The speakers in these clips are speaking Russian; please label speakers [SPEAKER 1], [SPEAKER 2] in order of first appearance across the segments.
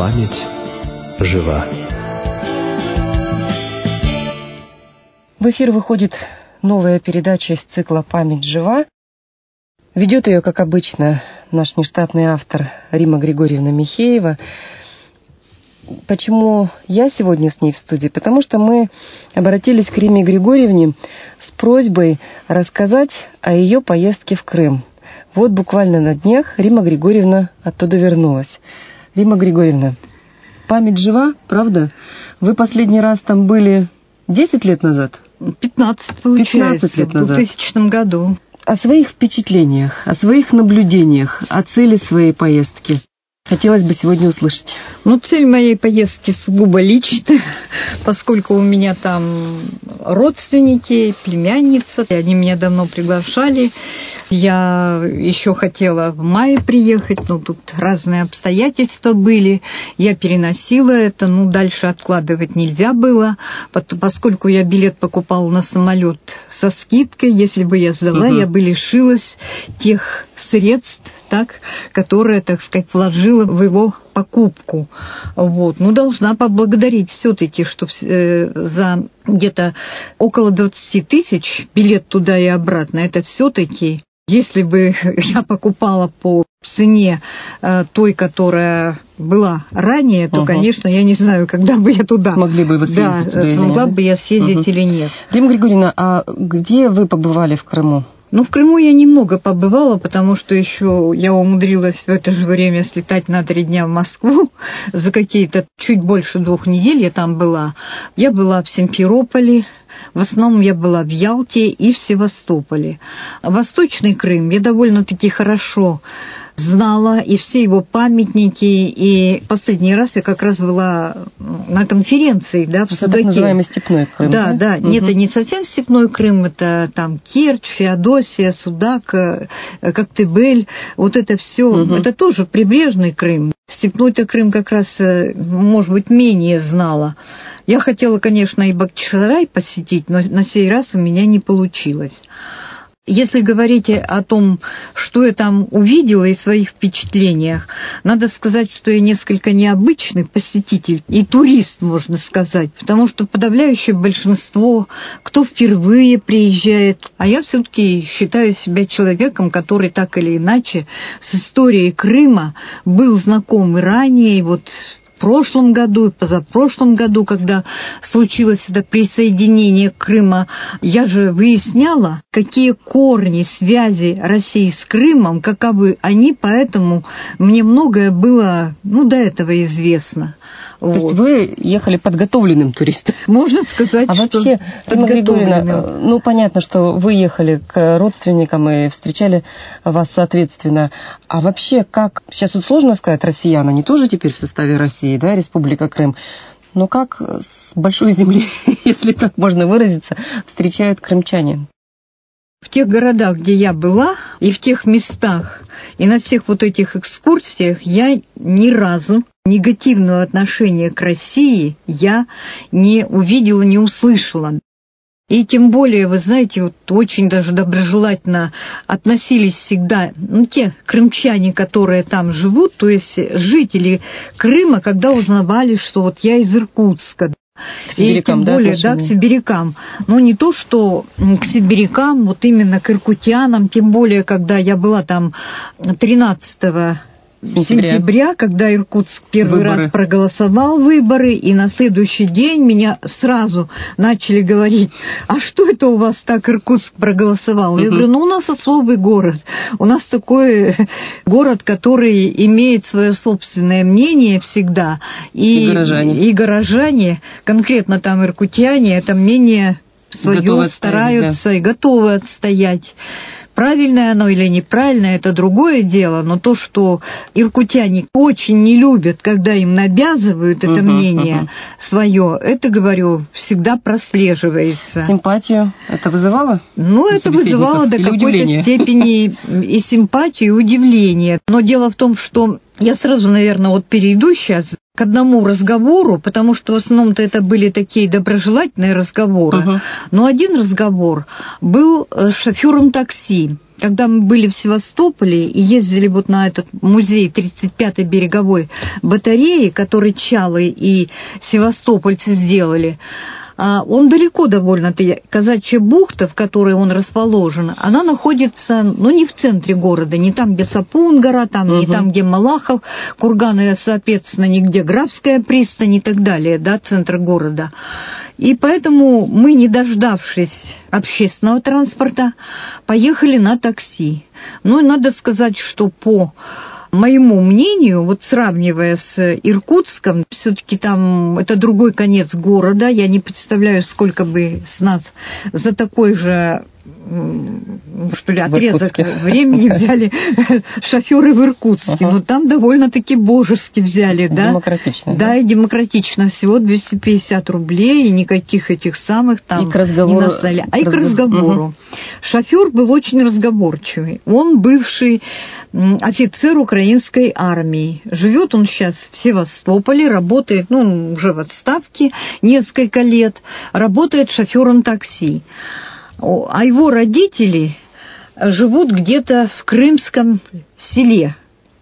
[SPEAKER 1] Память жива.
[SPEAKER 2] В эфир выходит новая передача из цикла «Память жива». Ведет ее, как обычно, наш нештатный автор Римма Григорьевна Михеева. Почему я сегодня с ней в студии? Потому что мы обратились к Римме Григорьевне с просьбой рассказать о ее поездке в Крым. Вот буквально на днях Римма Григорьевна оттуда вернулась. Римма Григорьевна, память жива, правда? Вы последний раз там были 10 лет назад?
[SPEAKER 3] 15, получается,
[SPEAKER 2] 15 лет назад.
[SPEAKER 3] В 2000 году.
[SPEAKER 2] О своих впечатлениях, о своих наблюдениях, о цели своей поездки хотелось бы сегодня услышать.
[SPEAKER 3] Цель моей поездки сугубо личная, поскольку у меня там родственники, племянница, и они меня давно приглашали. Я еще хотела в мае приехать, но тут разные обстоятельства были. Я переносила это, дальше откладывать нельзя было, поскольку я билет покупала на самолет со скидкой. Если бы я сдала, я бы лишилась тех средств, которые, так сказать, вложила в его покупку. Должна поблагодарить все-таки, что за где-то около 20 тысяч билет туда и обратно, это все-таки, если бы я покупала по цене той, которая была ранее, то, конечно, я не знаю, когда бы я туда...
[SPEAKER 2] Смогли бы вы съездить туда или нет?
[SPEAKER 3] Смогла бы я съездить или нет.
[SPEAKER 2] Римма Григорьевна, а где вы побывали в Крыму?
[SPEAKER 3] В Крыму я немного побывала, потому что еще я умудрилась в это же время слетать на 3 дня в Москву. За какие-то чуть больше 2 недель я там была. Я была в Симферополе, в основном я была в Ялте и в Севастополе. Восточный Крым я довольно-таки хорошо знала, и все его памятники, и последний раз я как раз была на конференции, в Судаке.
[SPEAKER 2] Так называемый степной Крым.
[SPEAKER 3] Да. Нет, это не совсем степной Крым, это там Керчь, Феодосия, Судак, Коктебель, это все, это тоже прибрежный Крым. Степной-то Крым как раз, может быть, менее знала. Я хотела, конечно, и Бахчисарай посетить, но на сей раз у меня не получилось. Если говорить о том, что я там увидела и своих впечатлениях, надо сказать, что я несколько необычный посетитель и турист, можно сказать, потому что подавляющее большинство, кто впервые приезжает, а я все-таки считаю себя человеком, который так или иначе с историей Крыма был знаком и ранее, и в прошлом году и позапрошлом году, когда случилось это присоединение Крыма, я же выясняла, какие корни связи России с Крымом, каковы они, поэтому мне многое было, до этого известно.
[SPEAKER 2] То есть вы ехали подготовленным туристом?
[SPEAKER 3] Можно сказать,
[SPEAKER 2] что вообще, Римма Григорьевна, понятно, что вы ехали к родственникам и встречали вас соответственно. А вообще, как, сейчас сложно сказать, россияне, они тоже теперь в составе России, Республика Крым, но как с большой земли, если так можно выразиться, встречают крымчане?
[SPEAKER 3] В тех городах, где я была, и в тех местах, и на всех этих экскурсиях я ни разу негативного отношения к России я не увидела, не услышала. И тем более, вы знаете, очень даже доброжелательно относились всегда те крымчане, которые там живут, то есть жители Крыма, когда узнавали, что я из Иркутска.
[SPEAKER 2] К сибирякам,
[SPEAKER 3] и тем более, к сибирякам. Но не то, что к сибирякам, именно к иркутянам, тем более, когда я была там 13 сентября, когда Иркутск первый раз проголосовал выборы, и на следующий день меня сразу начали говорить: а что это у вас так Иркутск проголосовал? Я говорю, у нас особый город, у нас такой город, который имеет свое собственное мнение всегда, и горожане, конкретно там иркутяне, это мнение свое стараются и готовы отстоять. Правильное оно или неправильное, это другое дело, но то, что иркутяне очень не любят, когда им навязывают это мнение свое, это, говорю, всегда прослеживается.
[SPEAKER 2] Симпатию это вызывало?
[SPEAKER 3] Это вызывало до какой-то степени и симпатию, и удивление. Но дело в том, что я сразу, наверное, перейду сейчас к одному разговору, потому что в основном-то это были такие доброжелательные разговоры, но один разговор был с шофёром такси. Когда мы были в Севастополе и ездили вот на этот музей 35-й береговой батареи, который Чалы и севастопольцы сделали, он далеко довольно. Казачья бухта, в которой он расположен, она находится, не в центре города, не там, где Сапун-гора, не там, где Малахов, курганы, соответственно, нигде Графская пристань и так далее, да, центр города. И поэтому мы, не дождавшись общественного транспорта, поехали на такси. И надо сказать, что по моему мнению, вот сравнивая с Иркутском, все-таки там это другой конец города. Я не представляю, сколько бы с нас за такой же отрезок времени взяли шофёры в Иркутске. Но там довольно-таки божески взяли, да?
[SPEAKER 2] Демократично.
[SPEAKER 3] Да, и демократично. Всего 250 рублей, и никаких этих самых там
[SPEAKER 2] и к разговору,
[SPEAKER 3] не настали. А и к разговору. Шофёр был очень разговорчивый. Он бывший офицер украинской армии. Живет он сейчас в Севастополе, работает, уже в отставке несколько лет, работает шофёром такси. А его родители живут где-то в крымском селе.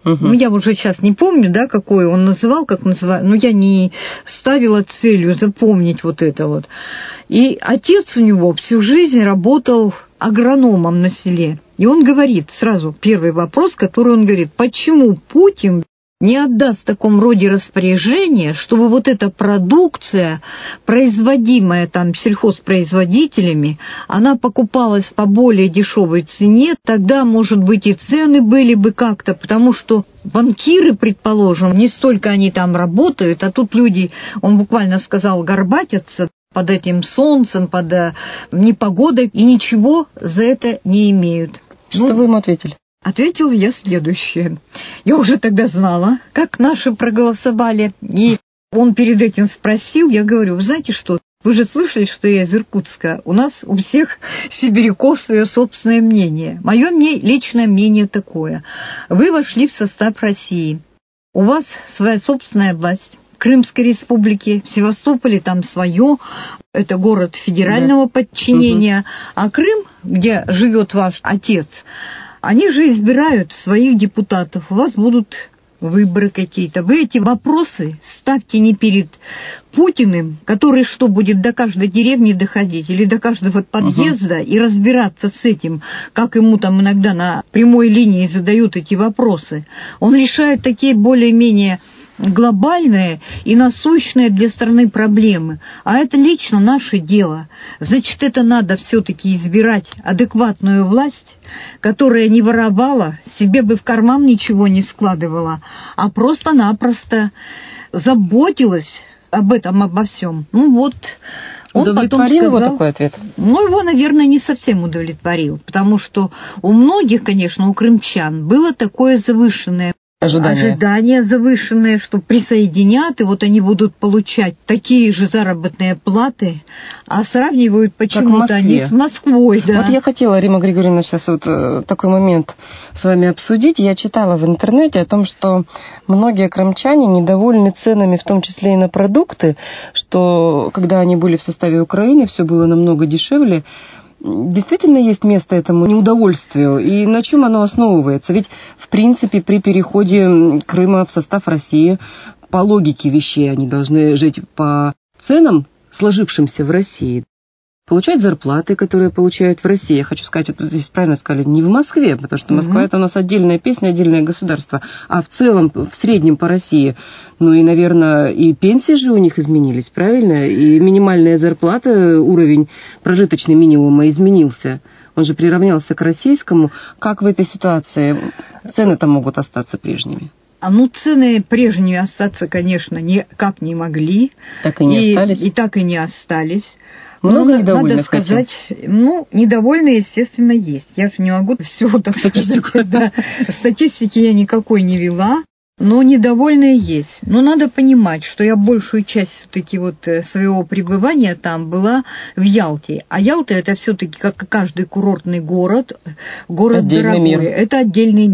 [SPEAKER 3] Я уже сейчас не помню, да, какое он называл, как называл, но я не ставила целью запомнить вот это вот. И отец у него всю жизнь работал агрономом на селе. И он говорит, сразу первый вопрос, который он говорит: почему Путин не отдаст в таком роде распоряжение, чтобы вот эта продукция, производимая там сельхозпроизводителями, она покупалась по более дешевой цене, тогда, может быть, и цены были бы как-то, потому что банкиры, предположим, не столько они там работают, а тут люди, он буквально сказал, горбатятся под этим солнцем, под непогодой, и ничего за это не имеют.
[SPEAKER 2] Что вы ему ответили?
[SPEAKER 3] Ответила я следующее. Я уже тогда знала, как наши проголосовали, и он перед этим спросил, я говорю: вы знаете что, вы же слышали, что я из Иркутска, у нас у всех сибиряков свое собственное мнение. Мое личное мнение такое: вы вошли в состав России, у вас своя собственная власть. Крымской республики, в Севастополе там свое, это город федерального подчинения, а Крым, где живет ваш отец, они же избирают своих депутатов, у вас будут выборы какие-то. Вы эти вопросы ставьте не перед Путиным, который что, будет до каждой деревни доходить или до каждого подъезда и разбираться с этим, как ему там иногда на прямой линии задают эти вопросы. Он решает такие более-менее глобальные и насущные для страны проблемы. А это лично наше дело. Значит, это надо все-таки избирать адекватную власть, которая не воровала, себе бы в карман ничего не складывала, а просто-напросто заботилась об этом, обо всем. Он
[SPEAKER 2] удовлетворил его такой ответ?
[SPEAKER 3] Его, наверное, не совсем удовлетворил, потому что у многих, конечно, у крымчан было такое завышенное ожидания завышенные, что присоединят, и вот они будут получать такие же заработные платы, а сравнивают почему-то они с Москвой. Да.
[SPEAKER 2] Вот я хотела, Римма Григорьевна, сейчас вот такой момент с вами обсудить. Я читала в интернете о том, что многие крымчане недовольны ценами, в том числе и на продукты, что когда они были в составе Украины, все было намного дешевле. Действительно есть место этому неудовольствию, и на чем оно основывается? Ведь, в принципе, при переходе Крыма в состав России, по логике вещей, они должны жить по ценам, сложившимся в России, получать зарплаты, которые получают в России. Я хочу сказать, вот здесь правильно сказали, не в Москве, потому что Москва это у нас отдельная песня, отдельное государство, а в целом, в среднем по России. И, наверное, и пенсии же у них изменились, правильно? И минимальная зарплата, уровень прожиточный минимума изменился. Он же приравнялся к российскому. Как в этой ситуации цены-то могут остаться прежними?
[SPEAKER 3] Цены прежние остаться, конечно, никак не могли.
[SPEAKER 2] Так и не остались?
[SPEAKER 3] И так и не остались.
[SPEAKER 2] Много недовольных,
[SPEAKER 3] надо сказать, недовольные, естественно, есть. Я же не могу все так
[SPEAKER 2] статистику.
[SPEAKER 3] Да, статистики я никакой не вела, но недовольные есть. Но надо понимать, что я большую часть все-таки своего пребывания там была в Ялте. А Ялта это все-таки, как и каждый курортный город
[SPEAKER 2] отдельный
[SPEAKER 3] дорогой.
[SPEAKER 2] Мир.
[SPEAKER 3] Это отдельный мир.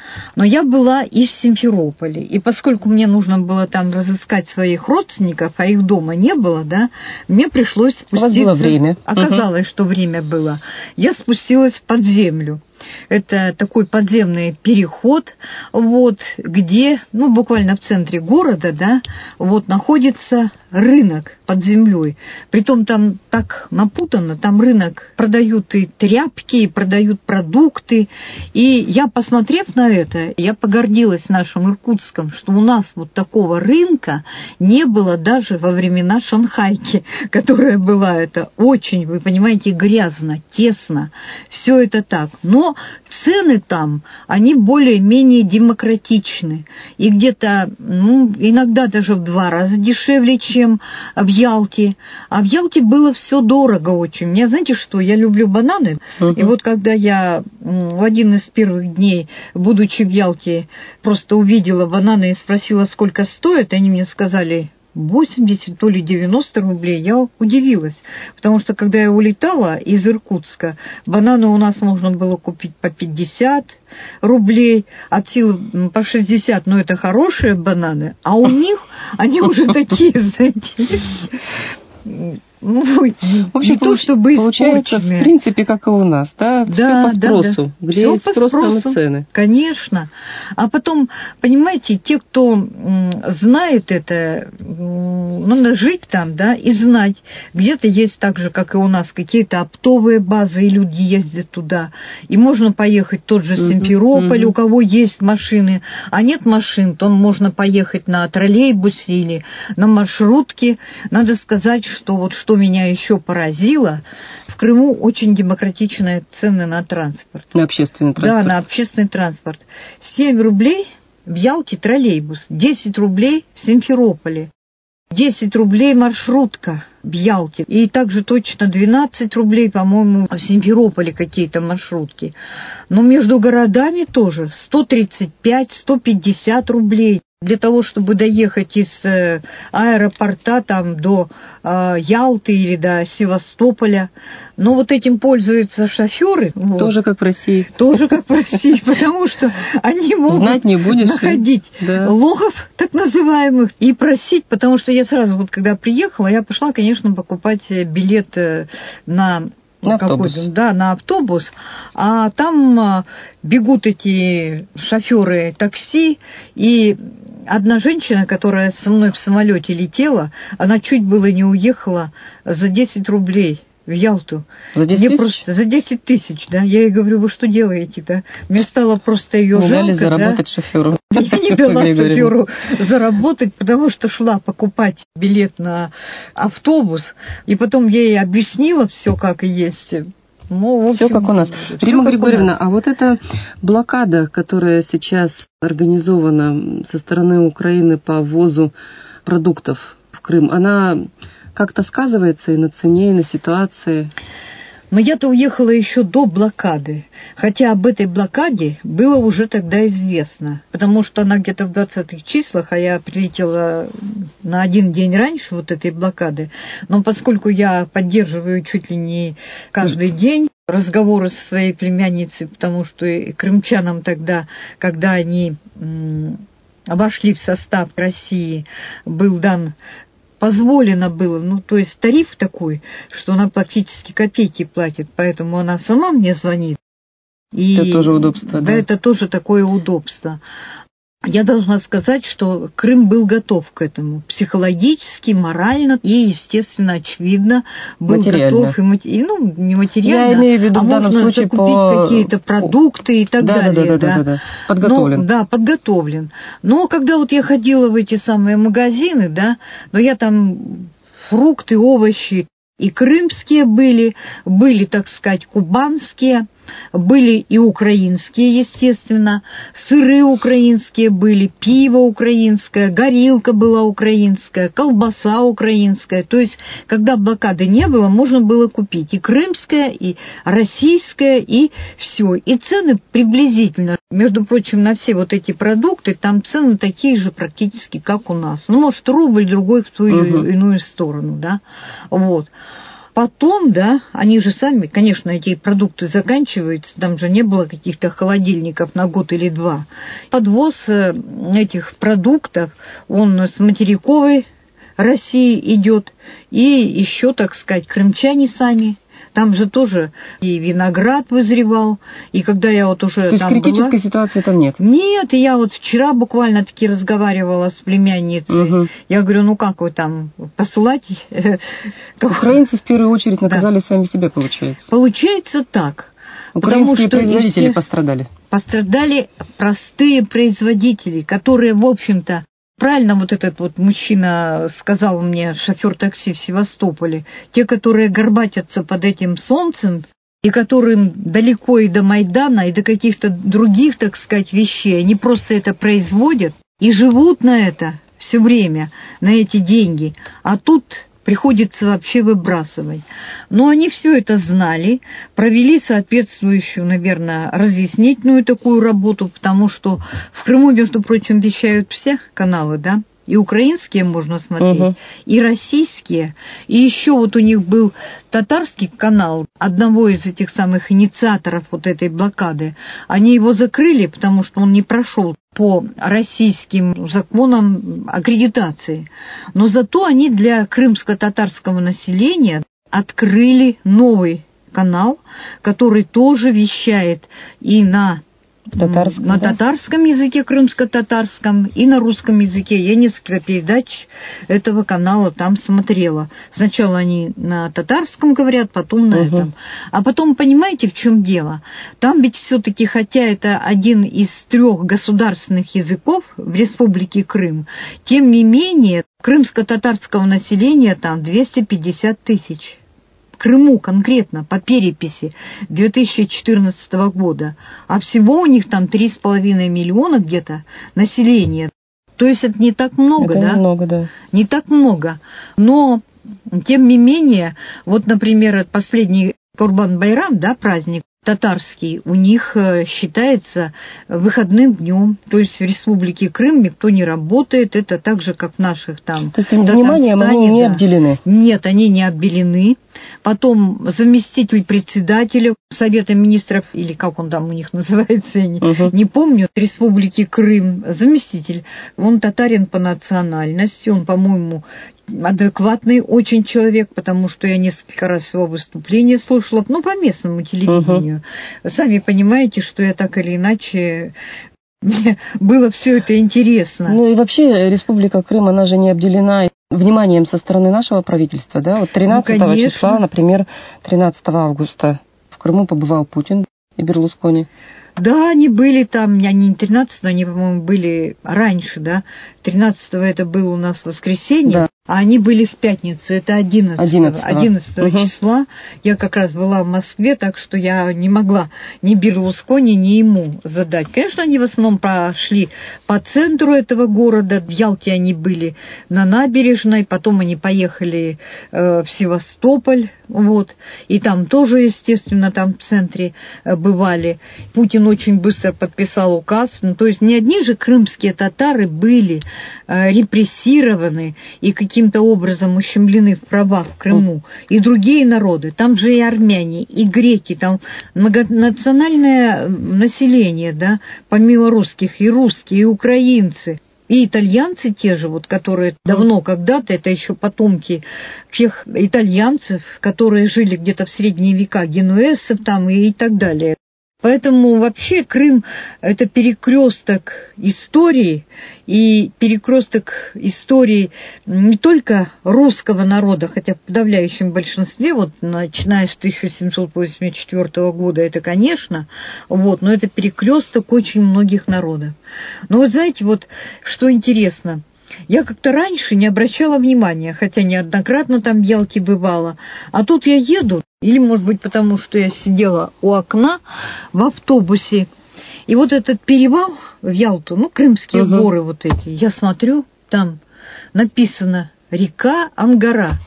[SPEAKER 3] Но я была и в Симферополе. И поскольку мне нужно было там разыскать своих родственников, а их дома не было, да, мне пришлось спуститься.
[SPEAKER 2] У вас было время.
[SPEAKER 3] Оказалось, что время было. Я спустилась под землю. Это такой подземный переход, вот, где, ну, буквально в центре города, да, вот, находится рынок под землей. Притом там так напутано, там рынок, продают и тряпки, и продают продукты. И я, посмотрев на это, я погордилась нашим Иркутском, что у нас вот такого рынка не было даже во времена Шанхайки, которая была это очень, вы понимаете, грязно, тесно, все это так. Но цены там, они более-менее демократичны. И где-то, ну, иногда даже в 2 раза дешевле, чем в Ялте. А в Ялте было все дорого очень. Мне, знаете что, я люблю бананы. И вот когда я в один из первых дней, будучи в Ялте, просто увидела бананы и спросила, сколько стоят, они мне сказали 80, то ли 90 рублей, я удивилась. Потому что, когда я улетала из Иркутска, бананы у нас можно было купить по 50 рублей, от силы по 60, но это хорошие бананы, а у них они уже такие, знаете, ну,
[SPEAKER 2] в общем,
[SPEAKER 3] не то чтобы
[SPEAKER 2] получается, в принципе, как и у нас, да?
[SPEAKER 3] Да,
[SPEAKER 2] все по спросу.
[SPEAKER 3] Да.
[SPEAKER 2] Где
[SPEAKER 3] Всё
[SPEAKER 2] есть
[SPEAKER 3] по
[SPEAKER 2] спрос,
[SPEAKER 3] спросу,
[SPEAKER 2] там и цены.
[SPEAKER 3] Конечно. А потом, понимаете, те, кто знает это, надо жить там, да, и знать. Где-то есть так же, как и у нас, какие-то оптовые базы, и люди ездят туда. И можно поехать в тот же Симферополь, у кого есть машины. А нет машин, то можно поехать на троллейбусе или на маршрутке. Надо сказать, что вот что меня еще поразило, в Крыму очень демократичные цены на транспорт.
[SPEAKER 2] На общественный транспорт.
[SPEAKER 3] Да, на общественный транспорт. 7 рублей в Ялте троллейбус, 10 рублей в Симферополе, 10 рублей маршрутка в Ялте. И также точно 12 рублей, по-моему, в Симферополе какие-то маршрутки. Но между городами тоже 135-150 рублей. Для того, чтобы доехать из аэропорта там, до Ялты или до Севастополя. Но вот этим пользуются шоферы.
[SPEAKER 2] Тоже как в России.
[SPEAKER 3] Тоже как в России, потому что они могут
[SPEAKER 2] знать не будешь,
[SPEAKER 3] находить лохов, так называемых, и просить, потому что я сразу, вот когда приехала, я пошла, конечно, покупать билет на
[SPEAKER 2] автобус.
[SPEAKER 3] Да, на автобус, а там бегут эти шоферы такси, и одна женщина, которая со мной в самолете летела, она чуть было не уехала за 10 рублей в Ялту.
[SPEAKER 2] За 10 тысяч?
[SPEAKER 3] Просто за 10 тысяч, да. Я ей говорю, вы что делаете, да? Мне стало просто ее жалко,
[SPEAKER 2] дали заработать шоферу.
[SPEAKER 3] Я не дала шоферу заработать, потому что шла покупать билет на автобус, и потом я ей объяснила все как и есть. Ну, в общем,
[SPEAKER 2] все как у нас. Римма Григорьевна, а вот эта блокада, которая сейчас организована со стороны Украины по ввозу продуктов в Крым, она как-то сказывается и на цене, и на ситуации?
[SPEAKER 3] Но я-то уехала еще до блокады, хотя об этой блокаде было уже тогда известно, потому что она где-то в 20-х числах, а я прилетела на 1 день раньше вот этой блокады, но поскольку я поддерживаю чуть ли не каждый день разговоры со своей племянницей, потому что и крымчанам тогда, когда они вошли в состав России, был дан... Позволено было, ну, то есть тариф такой, что она практически копейки платит, поэтому она сама мне звонит. И
[SPEAKER 2] это тоже удобство, да?
[SPEAKER 3] Да, это тоже такое удобство. Я должна сказать, что Крым был готов к этому. Психологически, морально и, естественно, очевидно, был готов. И, ну, не материально,
[SPEAKER 2] я имею в виду,
[SPEAKER 3] а
[SPEAKER 2] в данном
[SPEAKER 3] можно
[SPEAKER 2] случае
[SPEAKER 3] закупить какие-то продукты и так далее.
[SPEAKER 2] Да. Подготовлен.
[SPEAKER 3] Да, подготовлен. Но когда вот я ходила в эти самые магазины, да, но я там фрукты, овощи, и крымские были, так сказать, кубанские, были и украинские, естественно, сыры украинские были, пиво украинское, горилка была украинская, колбаса украинская. То есть, когда блокады не было, можно было купить и крымское, и российское, и все. И цены приблизительно, между прочим, на все вот эти продукты, там цены такие же практически, как у нас. Ну, может, рубль, другой в ту или иную сторону, да, вот. потом, да, они же сами, конечно, эти продукты заканчиваются, там же не было каких-то холодильников на год или два. Подвоз этих продуктов, он с материковой России идет, и еще, так сказать, крымчане сами. Там же тоже и виноград вызревал, и когда я вот уже
[SPEAKER 2] то
[SPEAKER 3] там
[SPEAKER 2] есть критической
[SPEAKER 3] была...
[SPEAKER 2] ситуации там нет?
[SPEAKER 3] Нет, и я вот вчера буквально-таки разговаривала с племянницей.
[SPEAKER 2] Угу.
[SPEAKER 3] Я говорю, ну как вы там, посылать?
[SPEAKER 2] Украинцы в первую очередь наказали сами себя, получается.
[SPEAKER 3] Получается так.
[SPEAKER 2] Украинские производители пострадали.
[SPEAKER 3] Пострадали простые производители, которые, в общем-то, правильно вот этот вот мужчина сказал мне, шофер такси в Севастополе, те, которые горбатятся под этим солнцем, и которым далеко и до Майдана, и до каких-то других, так сказать, вещей, они просто это производят и живут на это все время, на эти деньги. А тут приходится вообще выбрасывать. Но они все это знали, провели соответствующую, наверное, разъяснительную такую работу, потому что в Крыму, между прочим, вещают все каналы, да, и украинские можно смотреть, и российские. И еще вот у них был татарский канал, одного из этих самых инициаторов вот этой блокады. Они его закрыли, потому что он не прошел по российским законам аккредитации. Но зато они для крымско-татарского населения открыли новый канал, который тоже вещает и на татарском языке, крымско-татарском, и на русском языке. Я несколько передач этого канала там смотрела. Сначала они на татарском говорят, потом на этом. А потом, понимаете, в чем дело? Там ведь все-таки, хотя это один из 3 государственных языков в Республике Крым, тем не менее крымско-татарского населения там 250 тысяч. В Крыму конкретно по переписи 2014 года, а всего у них там 3,5 миллиона где-то населения. То есть это не так много,
[SPEAKER 2] это
[SPEAKER 3] да?
[SPEAKER 2] Немного, да.
[SPEAKER 3] Не так много. Но, тем не менее, вот, например, последний Курбан-Байрам, да, праздник татарский, у них считается выходным днем. То есть в Республике Крым никто не работает. Это так же, как в наших там...
[SPEAKER 2] То есть вниманием они не обделены?
[SPEAKER 3] Нет, они не обделены. Потом заместитель председателя Совета министров, или как он там у них называется, я не помню, Республики Крым, заместитель. Он татарин по национальности, он, по-моему, адекватный очень человек, потому что я несколько раз его выступления слушала, ну, по местному телевидению. Сами понимаете, что я так или иначе... Мне было все это интересно.
[SPEAKER 2] Ну и вообще Республика Крым, она же не обделена вниманием со стороны нашего правительства, да? Вот 13 числа, например, 13 августа в Крыму побывал Путин и Берлускони.
[SPEAKER 3] Да, они были там, они не 13-го, они, по-моему, были раньше, да? 13-го это было у нас воскресенье, да. А они были в пятницу, это 11 числа. Я как раз была в Москве, так что я не могла ни Берлускони, ни ему задать. Конечно, они в основном прошли по центру этого города, в Ялте они были на набережной, потом они поехали в Севастополь, вот, и там тоже, естественно, там в центре бывали. Путин очень быстро подписал указ, ну, то есть не одни же крымские татары были репрессированы и каким-то образом ущемлены в правах в Крыму, и другие народы, там же и армяне, и греки, там многонациональное население, да, помимо русских, и русские, и украинцы. И итальянцы те же, вот, которые давно когда-то, это еще потомки тех итальянцев, которые жили где-то в средние века, генуэзцев там и так далее. Поэтому вообще Крым – это перекресток истории, и перекресток истории не только русского народа, хотя в подавляющем большинстве, вот начиная с 1784 года, это, конечно, вот, но это перекресток очень многих народов. Но вы знаете, вот что интересно – я как-то раньше не обращала внимания, хотя неоднократно там в Ялте бывала. А тут я еду, или, может быть, потому что я сидела у окна в автобусе, и вот этот перевал в Ялту, ну, Крымские горы вот эти, я смотрю, там написано «Река Ангара».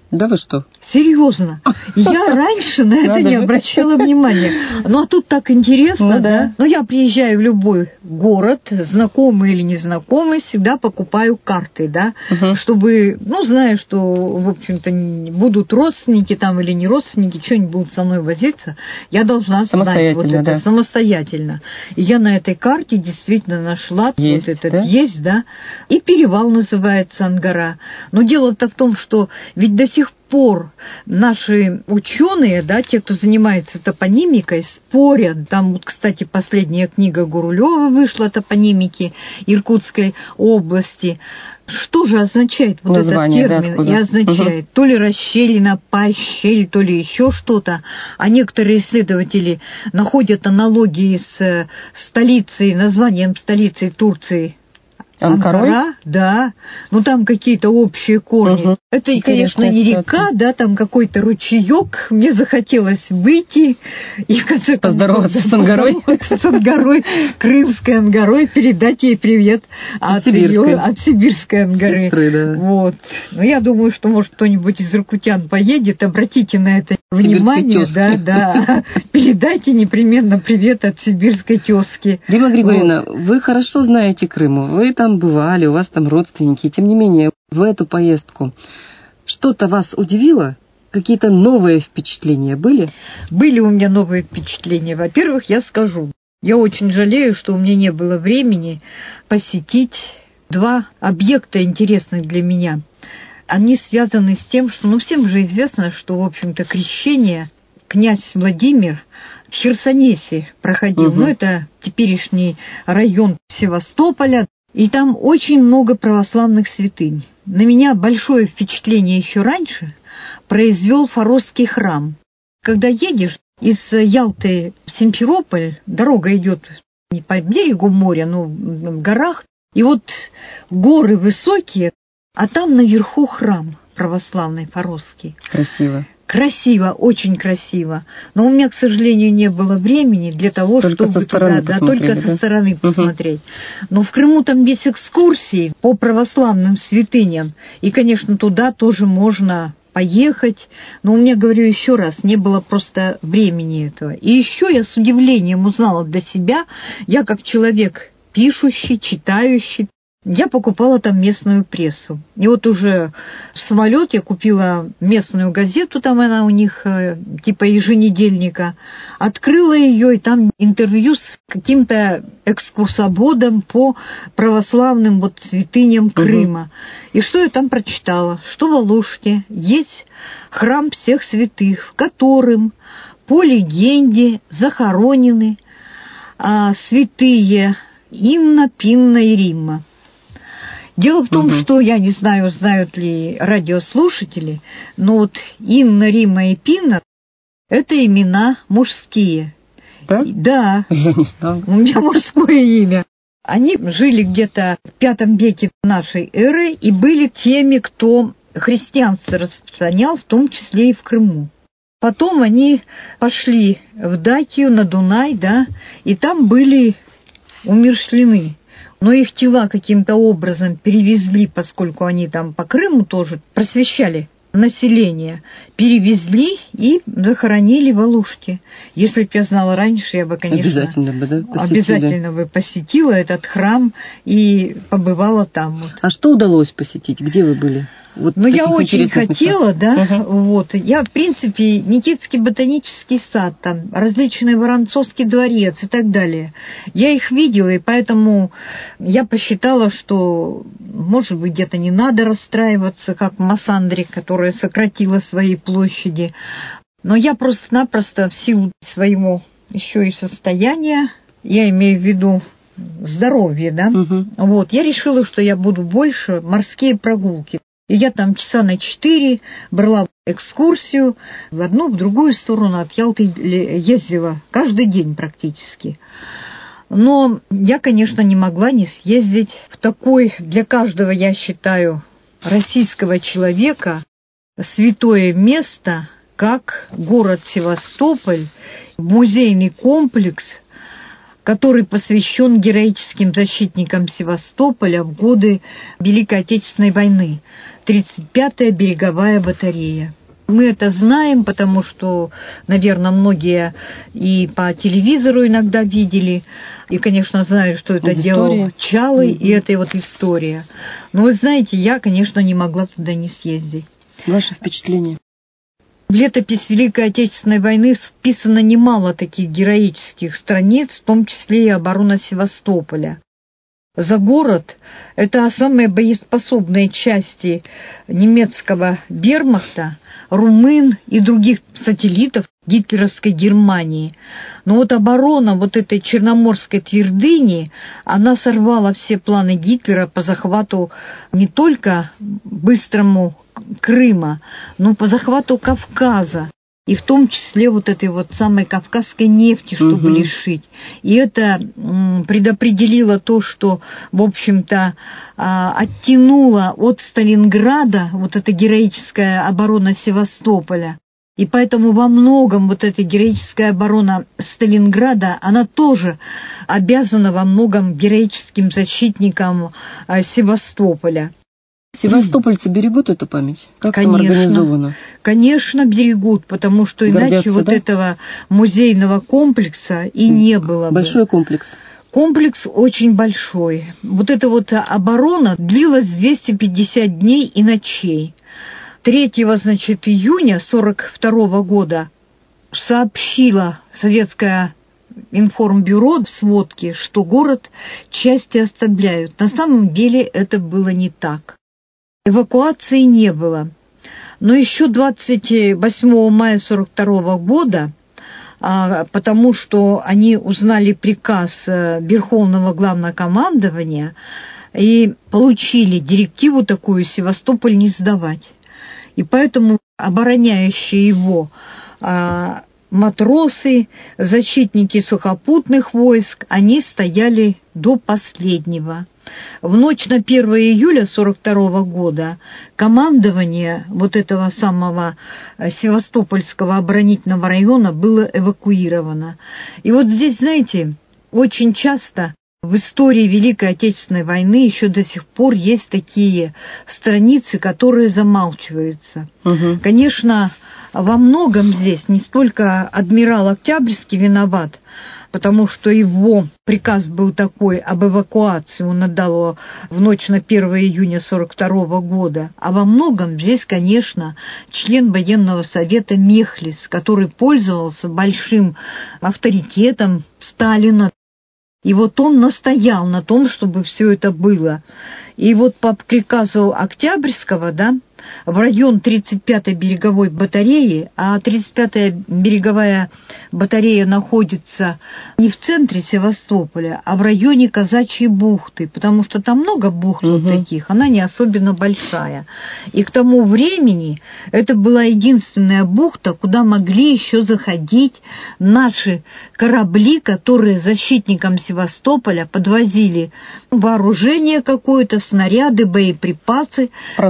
[SPEAKER 2] Да вы что?
[SPEAKER 3] Серьезно. Я раньше на это не обращала внимания. Ну, а тут так интересно, да? Но я приезжаю в любой город, знакомый или незнакомый, всегда покупаю карты, да, чтобы, ну, зная, что, в общем-то, будут родственники там или не родственники, что-нибудь будут со мной возиться, я должна знать вот это самостоятельно. И я на этой карте действительно нашла вот этот есть, да, и перевал называется Ангара. Но дело-то в том, что ведь до сих пор наши ученые, да, те, кто занимается топонимикой, спорят. Там, вот, кстати, последняя книга Гурулева вышла о топонимике Иркутской области. Что же означает вот название, этот термин? Да, и означает то ли расщелина, пасть, щель, то ли еще что-то. А некоторые исследователи находят аналогии с столицей, названием столицы Турции. Анкара, да. Ну, там какие-то общие корни. Это, конечно, не река, да, там какой-то ручеек. Мне захотелось выйти и, в конце концов,
[SPEAKER 2] поздороваться с Ангарой.
[SPEAKER 3] С Ангарой, крымской Ангарой, передать ей привет от сибирской Ангары.
[SPEAKER 2] Да.
[SPEAKER 3] Вот. Но я думаю, что, может, кто-нибудь из иркутян поедет, обратите на это внимание. Да. Передайте непременно привет от сибирской тезки.
[SPEAKER 2] Рима Григорьевна, вы хорошо знаете Крым, вы там бывали, у вас там родственники. Тем не менее, в эту поездку что-то вас удивило? Какие-то новые впечатления были?
[SPEAKER 3] Были у меня новые впечатления. Во-первых, я скажу, я очень жалею, что у меня не было времени посетить два объекта интересных для меня. Они связаны с тем, что, ну, всем же известно, что, в общем-то, крещение князь Владимир в Херсонесе проходил. Ну, это теперешний район Севастополя. И там очень много православных святынь. На меня большое впечатление еще раньше произвел Форосский храм. Когда едешь из Ялты в Симферополь, дорога идет не по берегу моря, но в горах, и вот горы высокие, а там наверху храм православный Форосский.
[SPEAKER 2] Красиво.
[SPEAKER 3] Красиво, очень красиво. Но у меня, к сожалению, не было времени для того, чтобы туда, только со стороны посмотреть. Но в Крыму там есть экскурсии по православным святыням. И, конечно, туда тоже можно поехать. Но у меня, говорю еще раз, не было просто времени этого. И еще я с удивлением узнала для себя, я как человек пишущий, читающий, я покупала там местную прессу. И вот уже в самолете я купила местную газету, там она у них типа еженедельника, открыла ее, и там интервью с каким-то экскурсоводом по православным вот святыням Крыма. И что я там прочитала? Что в Алуште есть храм всех святых, в котором по легенде захоронены святые Инна, Пинна и Римма. Дело в том, что, я не знаю, знают ли радиослушатели, но вот Инна, Римма и Пинна – это имена мужские.
[SPEAKER 2] Да?
[SPEAKER 3] Да.
[SPEAKER 2] Я не знала.
[SPEAKER 3] У меня мужское имя. Они жили где-то в V веке нашей эры и были теми, кто христианство распространял, в том числе и в Крыму. Потом они пошли в Дакию, на Дунай, да, и там были умерщвлены. Но их тела каким-то образом перевезли, поскольку они там по Крыму тоже просвещали население, перевезли и захоронили в Алуште. Если бы я знала раньше, я бы, конечно, обязательно бы посетила этот храм и побывала там. Вот.
[SPEAKER 2] А что удалось посетить? Где вы были? Вот
[SPEAKER 3] ну, я очень хотела, да, вот. Я, в принципе, Никитский ботанический сад, там, различный Воронцовский дворец и так далее. Я их видела, и поэтому я посчитала, что, может быть, где-то не надо расстраиваться, как в Массандре, которая сократила свои площади. Но я просто-напросто в силу своего еще и состояния, я имею в виду здоровье, да, вот, я решила, что я буду больше морские прогулки. И я там часа на 4 брала экскурсию в одну, в другую сторону от Ялты ездила каждый день практически. Но я, конечно, не могла не съездить в такой, для каждого, я считаю, российского человека святое место, как город Севастополь, музейный комплекс который посвящен героическим защитникам Севастополя в годы Великой Отечественной войны. 35-я береговая батарея. Мы это знаем, потому что, наверное, многие и по телевизору иногда видели, и, конечно, знают, что это делал Чалый, и это вот история. Но вы знаете, я, конечно, не могла туда не съездить.
[SPEAKER 2] Ваше впечатление?
[SPEAKER 3] В летопись Великой Отечественной войны вписано немало таких героических страниц, в том числе и оборона Севастополя. За город – это самые боеспособные части немецкого вермахта, румын и других сателлитов гитлеровской Германии. Но вот оборона вот этой Черноморской твердыни, она сорвала все планы Гитлера по захвату не только быстрому Крыма, но по захвату Кавказа. И в том числе вот этой вот самой кавказской нефти, чтобы лишить. И это предопределило то, что, в общем-то, оттянуло от Сталинграда вот эта героическая оборона Севастополя. И поэтому во многом вот эта героическая оборона Сталинграда, она тоже обязана во многом героическим защитникам Севастополя.
[SPEAKER 2] Севастопольцы берегут эту память? Как там организовано?
[SPEAKER 3] Конечно, берегут, потому что иначе вот этого музейного комплекса и не было бы.
[SPEAKER 2] Большой комплекс.
[SPEAKER 3] Комплекс очень большой. Вот эта вот оборона длилась 250 дней и ночей. 3 июня 1942 года сообщила советская информбюро в сводке, что город части оставляют. На самом деле это было не так. Эвакуации не было. Но еще 28 мая 1942 года, потому что они узнали приказ Верховного Главнокомандования и получили директиву такую Севастополь не сдавать. И поэтому обороняющие его матросы, защитники сухопутных войск, они стояли до последнего. В ночь на 1 июля 1942 года командование вот этого самого Севастопольского оборонительного района было эвакуировано. И вот здесь, знаете, очень часто в истории Великой Отечественной войны еще до сих пор есть такие страницы, которые замалчиваются. Конечно, во многом здесь не столько адмирал Октябрьский виноват, потому что его приказ был такой об эвакуации, он отдал его в ночь на 1 июня 1942 года, а во многом здесь, конечно, член военного совета Мехлис, который пользовался большим авторитетом Сталина. И вот он настоял на том, чтобы все это было. И вот по приказу Октябрьского, в район 35-й береговой батареи, а 35-я береговая батарея находится не в центре Севастополя, а в районе Казачьей бухты, потому что там много бухт вот таких, она не особенно большая. И к тому времени это была единственная бухта, куда могли еще заходить наши корабли, которые защитникам Севастополя подвозили вооружение какое-то, снаряды, боеприпасы,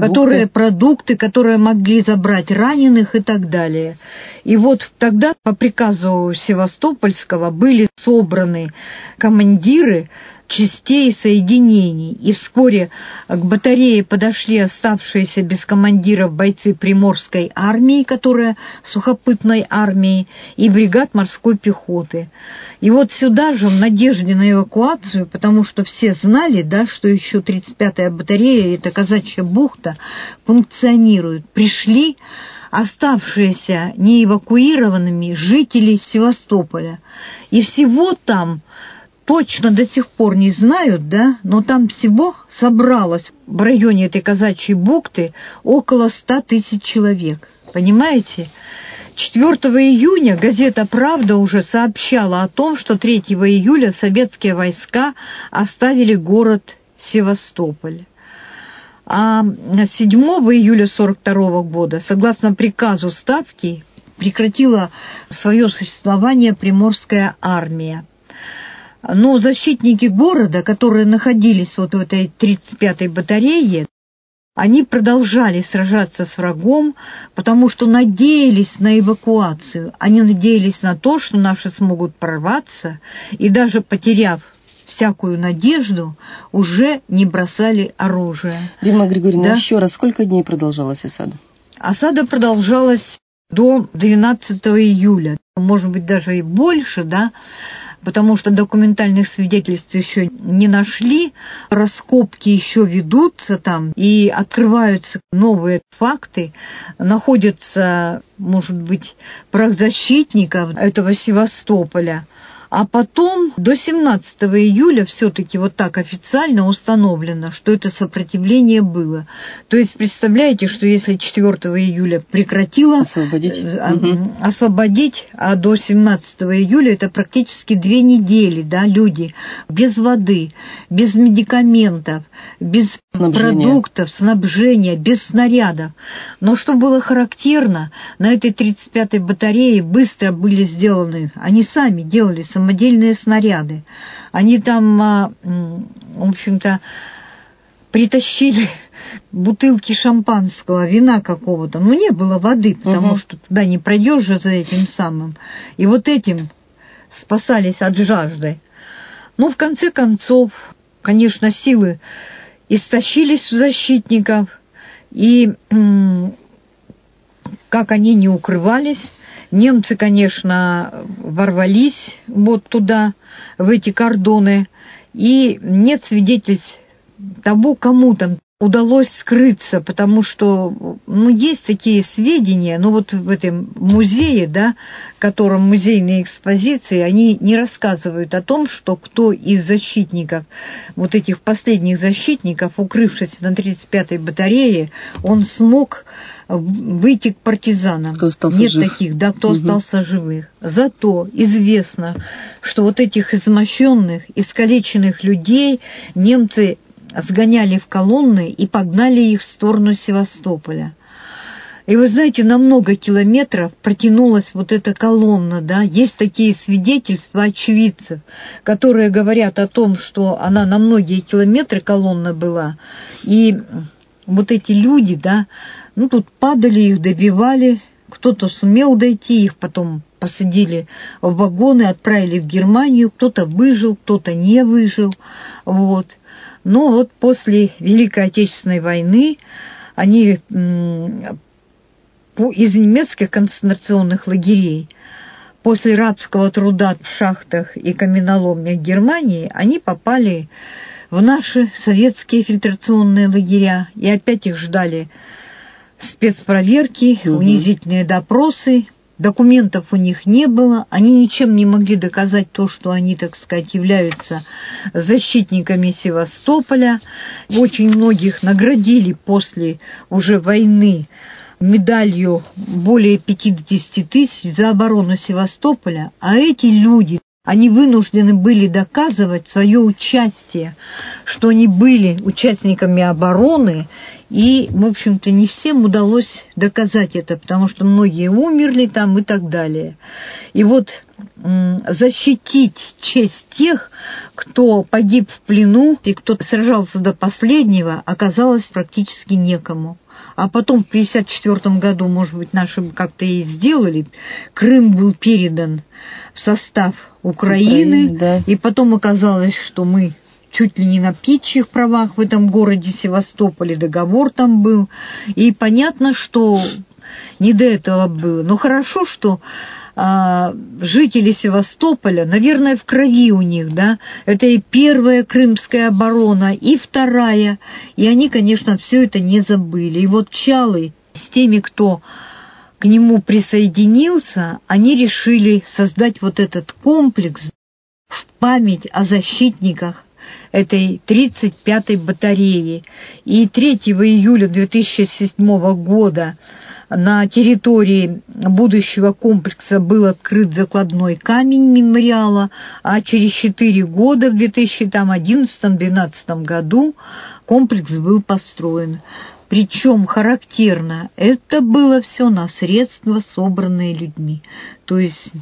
[SPEAKER 3] продукты, которые могли забрать раненых и так далее. И вот тогда по приказу Севастопольского были собраны командиры частей и соединений. И вскоре к батарее подошли оставшиеся без командиров бойцы Приморской армии, которая сухопутной армии, и бригад морской пехоты. И вот сюда же, в надежде на эвакуацию, потому что все знали, что еще 35-я батарея, это Казачья бухта, функционирует, пришли оставшиеся неэвакуированными жители Севастополя. И всего там точно до сих пор не знают, но там всего собралось в районе этой Казачьей бухты около 100 тысяч человек. Понимаете? 4 июня газета «Правда» уже сообщала о том, что 3 июля советские войска оставили город Севастополь. А 7 июля 1942 года, согласно приказу Ставки, прекратила свое существование Приморская армия. Но защитники города, которые находились вот в этой 35-й батарее, Они продолжали сражаться с врагом, потому что надеялись на эвакуацию. Они надеялись на то, что наши смогут прорваться, и даже потеряв всякую надежду, уже не бросали оружие.
[SPEAKER 2] Римма Григорьевна,
[SPEAKER 3] Да?
[SPEAKER 2] еще раз, сколько дней продолжалась осада?
[SPEAKER 3] Осада продолжалась до 12 июля, может быть, даже и больше, да, потому что документальных свидетельств еще не нашли, раскопки еще ведутся там, и открываются новые факты, находятся, может быть, правозащитников этого Севастополя. А потом до 17 июля все-таки вот так официально установлено, что это сопротивление было. То есть представляете, что если 4 июля прекратило освободить, а до 17 июля это практически 2 недели, да, люди без воды, без медикаментов, без продуктов, снабжения, без снарядов. Но что было характерно, на этой 35-й батарее быстро были сделаны, они сами делали самодельные снаряды. Они там, в общем-то, притащили бутылки шампанского, вина какого-то. Но не было воды, потому что туда не пройдешь же за этим самым. И вот этим спасались от жажды. Но в конце концов, конечно, силы истощились у защитников. И как они не укрывались, немцы, конечно, ворвались вот туда, в эти кордоны, и нет свидетельств того, кому там удалось скрыться, потому что, есть такие сведения, вот в этом музее, да, в котором музейные экспозиции, они не рассказывают о том, что кто из защитников, вот этих последних защитников, укрывшись на 35-й батарее, он смог выйти к партизанам. Нет жив. Таких, да, кто остался живых. Зато известно, что вот этих измощенных, искалеченных людей немцы сгоняли в колонны и погнали их в сторону Севастополя. И вы знаете, на много километров протянулась вот эта колонна, да, есть такие свидетельства очевидцев, которые говорят о том, что она на многие километры колонна была, и вот эти люди, да, тут падали, их добивали, кто-то сумел дойти, их потом посадили в вагоны, отправили в Германию, кто-то выжил, кто-то не выжил, вот. Но вот после Великой Отечественной войны они из немецких концентрационных лагерей после рабского труда в шахтах и каменоломнях Германии они попали в наши советские фильтрационные лагеря, и опять их ждали спецпроверки, унизительные допросы. Документов у них не было, они ничем не могли доказать то, что они, так сказать, являются защитниками Севастополя. Очень многих наградили после уже войны медалью более 50 тысяч за оборону Севастополя, а эти люди, они вынуждены были доказывать свое участие, что они были участниками обороны, и, в общем-то, не всем удалось доказать это, потому что многие умерли там и так далее. И вот защитить честь тех, кто погиб в плену и кто сражался до последнего, оказалось практически некому. А потом в 1954 году, может быть, наши как-то и сделали, Крым был передан в состав Украины, да. И потом оказалось, что мы чуть ли не на птичьих правах в этом городе Севастополе, договор там был, и понятно, что не до этого было. Но хорошо, что жители Севастополя, наверное, в крови у них, да, это и первая крымская оборона, и вторая, и они, конечно, все это не забыли. И вот Чалы с теми, кто к нему присоединился, они решили создать вот этот комплекс в память о защитниках этой 35-й батареи. И 3 июля 2007 года на территории будущего комплекса был открыт закладной камень мемориала, а через 4 года, в 2011-2012 году, комплекс был построен. Причем характерно, это было все на средства, собранные людьми. То есть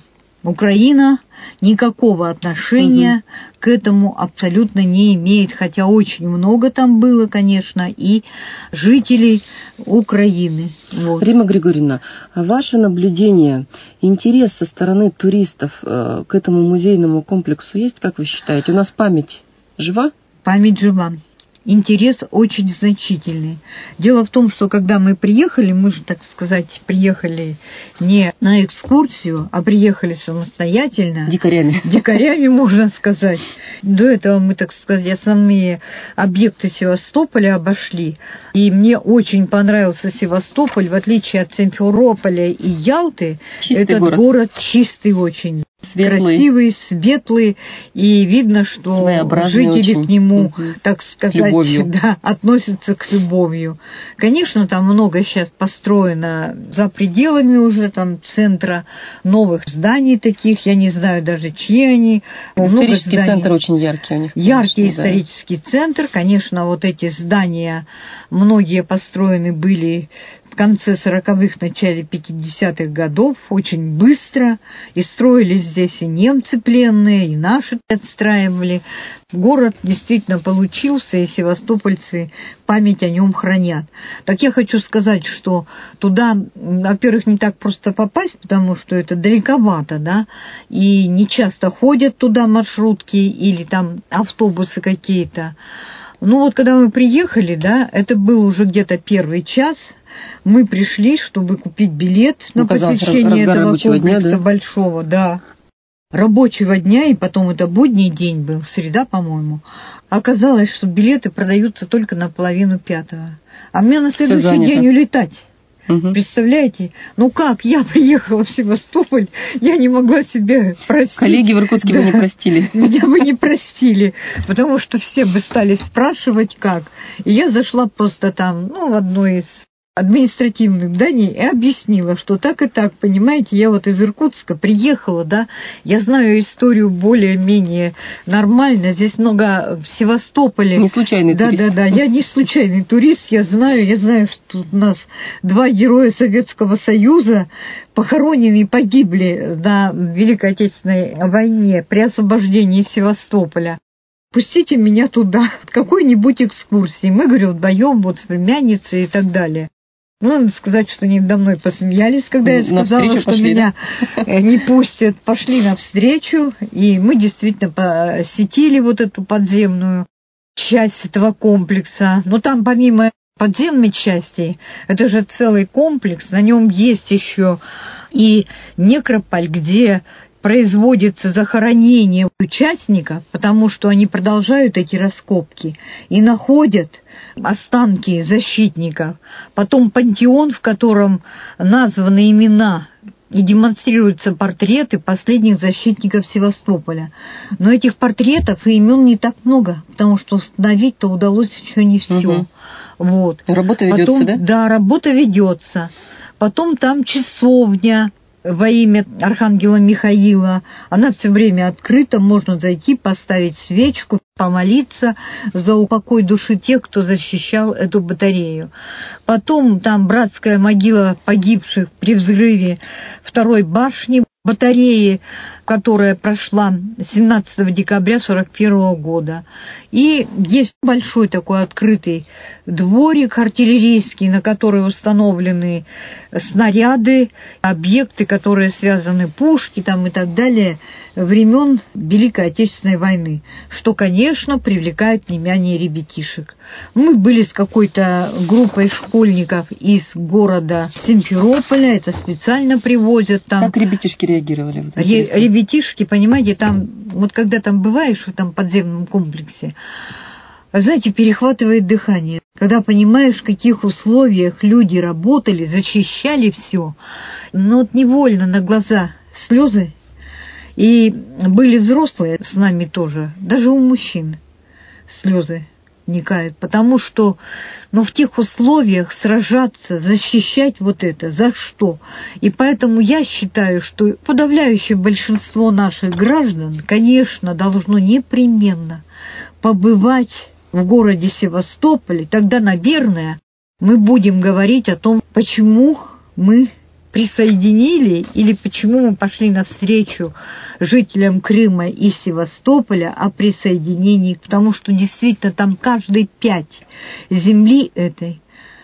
[SPEAKER 3] Украина никакого отношения к этому абсолютно не имеет, хотя очень много там было, конечно, и жителей Украины. Вот.
[SPEAKER 2] Римма Григорьевна, ваше наблюдение, интерес со стороны туристов к этому музейному комплексу есть, как вы считаете? У нас память жива?
[SPEAKER 3] Память жива. Интерес очень значительный. Дело в том, что когда мы приехали, мы же, так сказать, приехали не на экскурсию, а приехали самостоятельно.
[SPEAKER 2] Дикарями.
[SPEAKER 3] Дикарями, можно сказать. До этого мы, так сказать, основные объекты Севастополя обошли. И мне очень понравился Севастополь, в отличие от Симферополя и Ялты.
[SPEAKER 2] Чистый
[SPEAKER 3] этот город чистый очень.
[SPEAKER 2] Светлый.
[SPEAKER 3] Красивый, светлый, и видно, что жители
[SPEAKER 2] очень.
[SPEAKER 3] к нему, так сказать, да, относятся с любовью. Конечно, там много сейчас построено за пределами уже там центра, новых зданий таких, я не знаю даже, чьи они.
[SPEAKER 2] Исторический центр очень яркий у них.
[SPEAKER 3] Яркий исторический центр, конечно, вот эти здания, многие построены были в конце 40-х, начале 50-х годов, очень быстро, и строились здесь и немцы пленные, и наши отстраивали. Город действительно получился, и севастопольцы память о нем хранят. Так я хочу сказать, что туда, во-первых, не так просто попасть, потому что это далековато, да, и не часто ходят туда маршрутки или там автобусы какие-то. Ну вот, когда мы приехали, да, это был уже где-то первый час, мы пришли, чтобы купить билет на посещение этого комплекса дня, да? Большого, да, рабочего дня, и потом это будний день был, среда, по-моему. Оказалось, что билеты продаются только на 4:30, а мне на следующий день улетать. Представляете? Ну как, я приехала в Севастополь, я не могла себе простить.
[SPEAKER 2] Коллеги в Иркутске бы не простили.
[SPEAKER 3] Меня бы не простили, потому что все бы стали спрашивать, как. И я зашла просто там, в одно из административных зданий и объяснила, что так и так, понимаете, я вот из Иркутска приехала, да, я знаю историю более-менее нормально, здесь много в Севастополе.
[SPEAKER 2] Не случайный турист.
[SPEAKER 3] Да, я не случайный турист, я знаю, что тут у нас 2 героя Советского Союза похоронены и погибли на Великой Отечественной войне при освобождении Севастополя. Пустите меня туда, какой-нибудь экскурсии. Мы, говорю, вдвоем, вот с племянницей и так далее. Надо сказать, что они надо мной посмеялись, когда я сказала, что меня не пустят. Пошли навстречу, и мы действительно посетили вот эту подземную часть этого комплекса. Но там помимо подземной части, это же целый комплекс, на нем есть еще и некрополь, где производится захоронение участников, потому что они продолжают эти раскопки и находят останки защитников. Потом пантеон, в котором названы имена и демонстрируются портреты последних защитников Севастополя. Но этих портретов и имен не так много, потому что установить-то удалось еще не все. Вот.
[SPEAKER 2] Работа ведется, да?
[SPEAKER 3] Да, работа ведется. Потом там часовня во имя Архангела Михаила. Она все время открыта, можно зайти, поставить свечку, помолиться за упокой души тех, кто защищал эту батарею. Потом там братская могила погибших при взрыве 2-й башни батареи, которая прошла 17 декабря 1941 года. И есть большой такой открытый дворик артиллерийский, на который установлены снаряды, объекты, которые связаны, пушки там и так далее, времен Великой Отечественной войны, что, конечно, привлекает внимание ребятишек. Мы были с какой-то группой школьников из города Симферополя, это специально привозят там.
[SPEAKER 2] Как ребятишки реагировали? Вот
[SPEAKER 3] ребятишки, понимаете, там, вот когда там бываешь в этом подземном комплексе, знаете, перехватывает дыхание. Когда понимаешь, в каких условиях люди работали, защищали все, но вот невольно на глаза слезы. И были взрослые с нами тоже, даже у мужчин слезы никает, потому что, в тех условиях сражаться, защищать вот это, за что? И поэтому я считаю, что подавляющее большинство наших граждан, конечно, должно непременно побывать в городе Севастополе. Тогда, наверное, мы будем говорить о том, почему мы присоединили, или почему мы пошли навстречу жителям Крыма и Севастополя о присоединении, потому что действительно там каждый 5 земли этой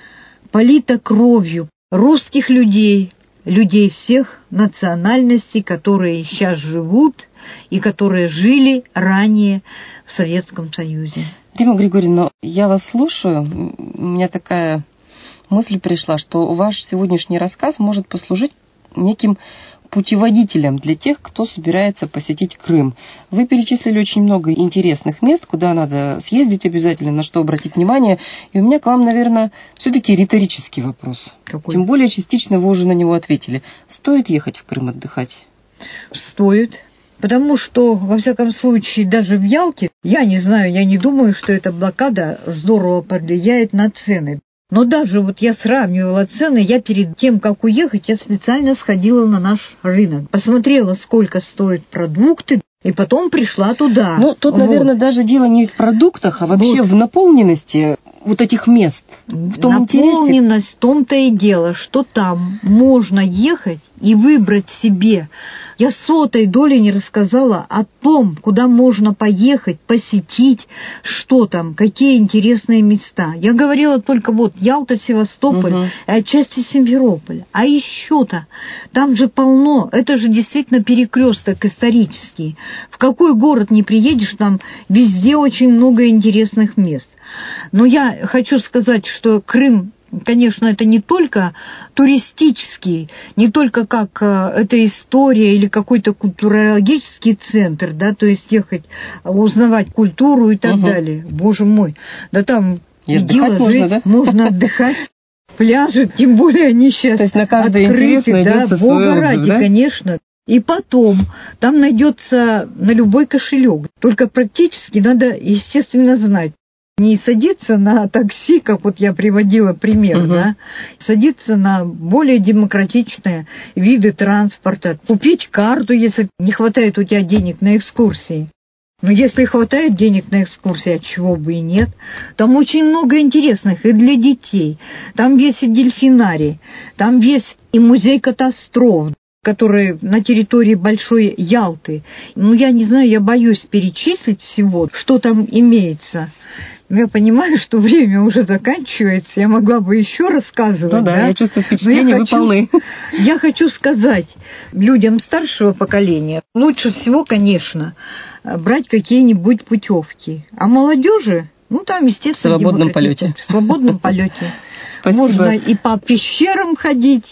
[SPEAKER 3] полита кровью русских людей, людей всех национальностей, которые сейчас живут и которые жили ранее в Советском Союзе.
[SPEAKER 2] Римма Григорьевна, я вас слушаю. У меня такая мысль пришла, что ваш сегодняшний рассказ может послужить неким путеводителем для тех, кто собирается посетить Крым. Вы перечислили очень много интересных мест, куда надо съездить обязательно, на что обратить внимание. И у меня к вам, наверное, все-таки риторический вопрос.
[SPEAKER 3] Какой?
[SPEAKER 2] Тем более частично вы уже на него ответили. Стоит ехать в Крым отдыхать?
[SPEAKER 3] Стоит. Потому что, во всяком случае, даже в Ялте, я не знаю, я не думаю, что эта блокада здорово повлияет на цены. Но даже вот я сравнивала цены, я перед тем, как уехать, я специально сходила на наш рынок, посмотрела, сколько стоят продукты, и потом пришла туда.
[SPEAKER 2] Ну, тут, наверное, даже дело не в продуктах, а вообще в наполненности вот этих мест. В том
[SPEAKER 3] наполненность, в том-то и дело, что там можно ехать и выбрать себе. Я сотой доли не рассказала о том, куда можно поехать, посетить, что там, какие интересные места. Я говорила только вот Ялта, Севастополь, и отчасти Симферополь. А еще-то, там же полно, это же действительно перекресток исторический. В какой город не приедешь, там везде очень много интересных мест. Но я хочу сказать, что Крым, конечно, это не только туристический, не только как это история или какой-то культурологический центр, да, то есть ехать, узнавать культуру и так далее. Боже мой, да там дело
[SPEAKER 2] можно, да?
[SPEAKER 3] Можно отдыхать. Пляжи, тем более они сейчас
[SPEAKER 2] то есть на каждый
[SPEAKER 3] открыты, да, Бога ради,
[SPEAKER 2] да?
[SPEAKER 3] конечно. И потом, там найдется на любой кошелек. Только практически надо, естественно, знать. Не садиться на такси, как вот я приводила пример, да, садиться на более демократичные виды транспорта, купить карту, если не хватает у тебя денег на экскурсии. Но если хватает денег на экскурсии, отчего бы и нет. Там очень много интересных и для детей. Там есть и дельфинарий, там есть и музей катастроф, который на территории Большой Ялты. Ну, я не знаю, я боюсь перечислить всего, что там имеется. Я понимаю, что время уже заканчивается, я могла бы еще рассказывать.
[SPEAKER 2] Ну да, я чувствую, впечатления вы полны.
[SPEAKER 3] Я хочу сказать людям старшего поколения, лучше всего, конечно, брать какие-нибудь путевки. А молодежи, ну там, естественно,
[SPEAKER 2] в свободном полете.
[SPEAKER 3] В свободном полете.
[SPEAKER 2] Спасибо.
[SPEAKER 3] Можно и по пещерам ходить,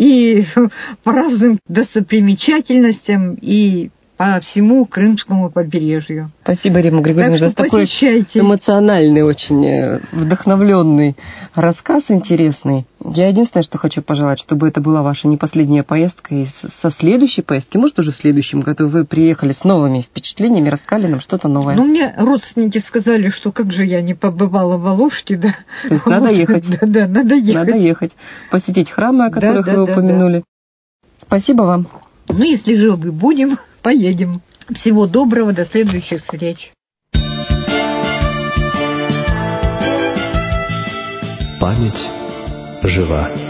[SPEAKER 3] и по разным достопримечательностям, и по всему Крымскому побережью.
[SPEAKER 2] Спасибо, Римма Григорьевна, за такой эмоциональный, очень вдохновленный рассказ интересный. Я единственное, что хочу пожелать, чтобы это была ваша не последняя поездка, и со следующей поездки, может, уже в следующем году вы приехали с новыми впечатлениями, рассказали нам что-то новое.
[SPEAKER 3] Ну, мне родственники сказали, что как же я не побывала в Алуште, да.
[SPEAKER 2] То есть надо ехать.
[SPEAKER 3] Да, надо ехать.
[SPEAKER 2] Надо ехать. Посетить храмы, о которых вы упомянули. Спасибо вам.
[SPEAKER 3] Ну, если живы будем, поедем. Всего доброго, до следующих встреч.
[SPEAKER 1] Память жива.